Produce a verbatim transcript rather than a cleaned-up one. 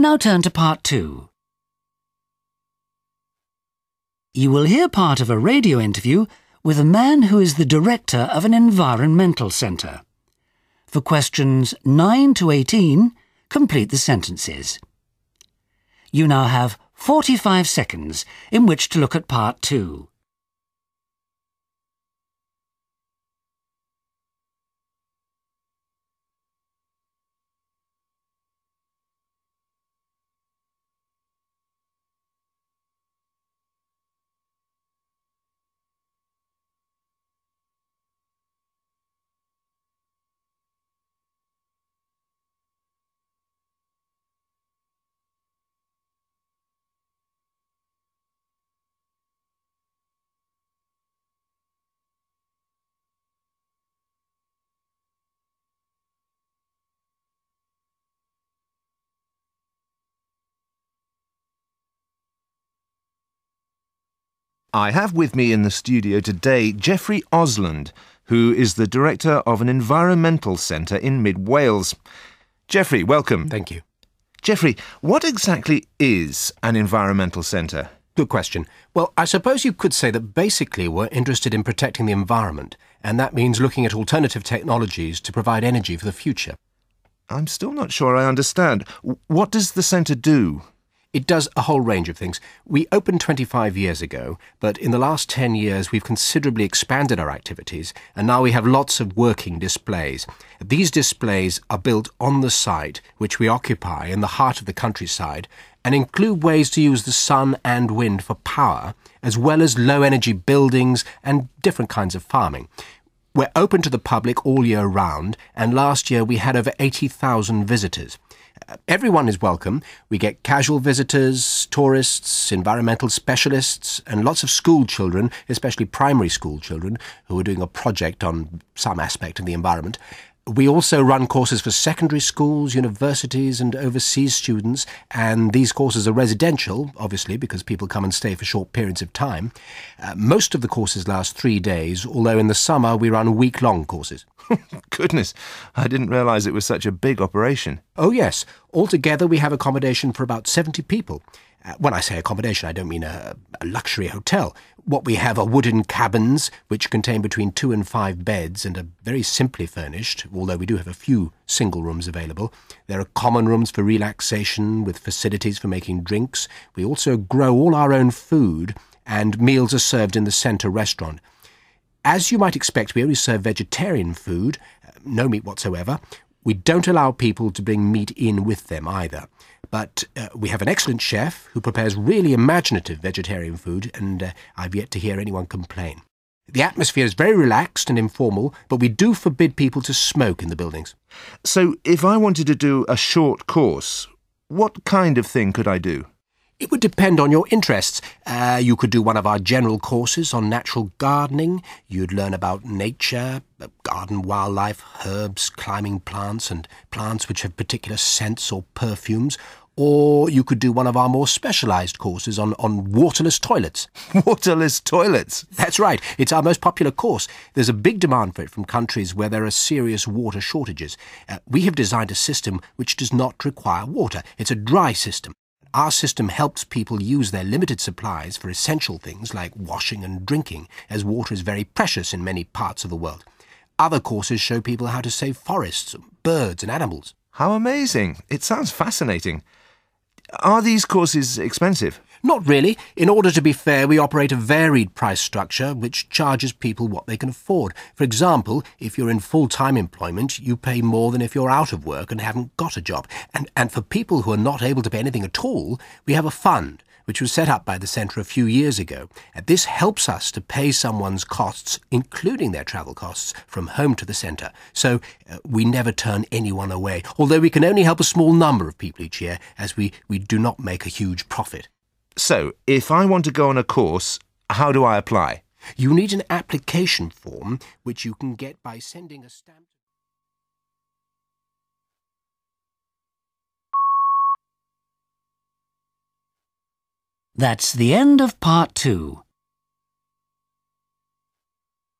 Now turn to part two. You will hear part of a radio interview with a man who is the director of an environmental centre. For questions nine to eighteen, complete the sentences. You now have forty-five seconds in which to look at part two. I have with me in the studio today Geoffrey Osland, who is the director of an environmental centre in Mid Wales. Geoffrey, welcome. Thank you. Geoffrey, what exactly is an environmental centre? Good question. Well, I suppose you could say that basically we're interested in protecting the environment, and that means looking at alternative technologies to provide energy for the future. I'm still not sure I understand. What does the centre do? It does a whole range of things. We opened twenty-five years ago, but in the last ten years we've considerably expanded our activities, and now we have lots of working displays. These displays are built on the site, which we occupy in the heart of the countryside, and include ways to use the sun and wind for power, as well as low-energy buildings and different kinds of farming. We're open to the public all year round, and last year we had over eighty thousand visitors. Everyone is welcome. We get casual visitors, tourists, environmental specialists, and lots of school children, especially primary school children, who are doing a project on some aspect of the environment. We also run courses for secondary schools, universities, and overseas students, and these courses are residential, obviously, because people come and stay for short periods of time. Uh, most of the courses last three days, although in the summer we run week-long courses. Goodness, I didn't realise it was such a big operation. Oh, yes. Altogether, we have accommodation for about seventy people. Uh, when I say accommodation, I don't mean a, a luxury hotel. What we have are wooden cabins, which contain between two and five beds and are very simply furnished, although we do have a few single rooms available. There are common rooms for relaxation, with facilities for making drinks. We also grow all our own food, and meals are served in the centre restaurant. As you might expect, we only serve vegetarian food, uh, no meat whatsoever. We don't allow people to bring meat in with them either. But uh, we have an excellent chef who prepares really imaginative vegetarian food, and uh, I've yet to hear anyone complain. The atmosphere is very relaxed and informal, but we do forbid people to smoke in the buildings. So, if I wanted to do a short course, what kind of thing could I do? It would depend on your interests. Uh, you could do one of our general courses on natural gardening. You'd learn about nature, garden wildlife, herbs, climbing plants, and plants which have particular scents or perfumes. Or you could do one of our more specialised courses on, on waterless toilets. Waterless toilets? That's right. It's our most popular course. There's a big demand for it from countries where there are serious water shortages. Uh, we have designed a system which does not require water. It's a dry system. Our system helps people use their limited supplies for essential things like washing and drinking, as water is very precious in many parts of the world. Other courses show people how to save forests, birds and animals. How amazing! It sounds fascinating. Are these courses expensive? Not really. In order to be fair, we operate a varied price structure which charges people what they can afford. For example, if you're in full-time employment, you pay more than if you're out of work and haven't got a job. And, and for people who are not able to pay anything at all, we have a fund which was set up by the centre a few years ago. And this helps us to pay someone's costs, including their travel costs, from home to the centre. So uh, we never turn anyone away, although we can only help a small number of people each year, as we, we do not make a huge profit. So, if I want to go on a course, how do I apply? You need an application form, which you can get by sending a stamp. That's the end of part two.